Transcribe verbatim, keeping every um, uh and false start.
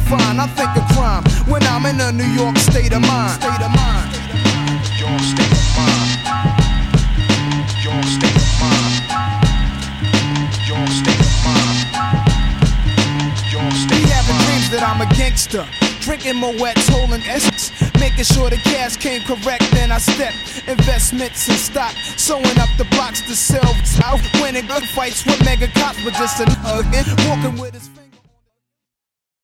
fine. I think of crime when I'm in a New York state of mind. State of mind. York state of mind. York state of mind. York state of mind. York state of mind. Be having dreams that I'm a gangster, drinking Moet's, holding Essex, making sure the cash came correct. Then I stepped investments and stock, sewing up the blocks to sell out, winning good fights with mega cops, but just a nugget walking with his.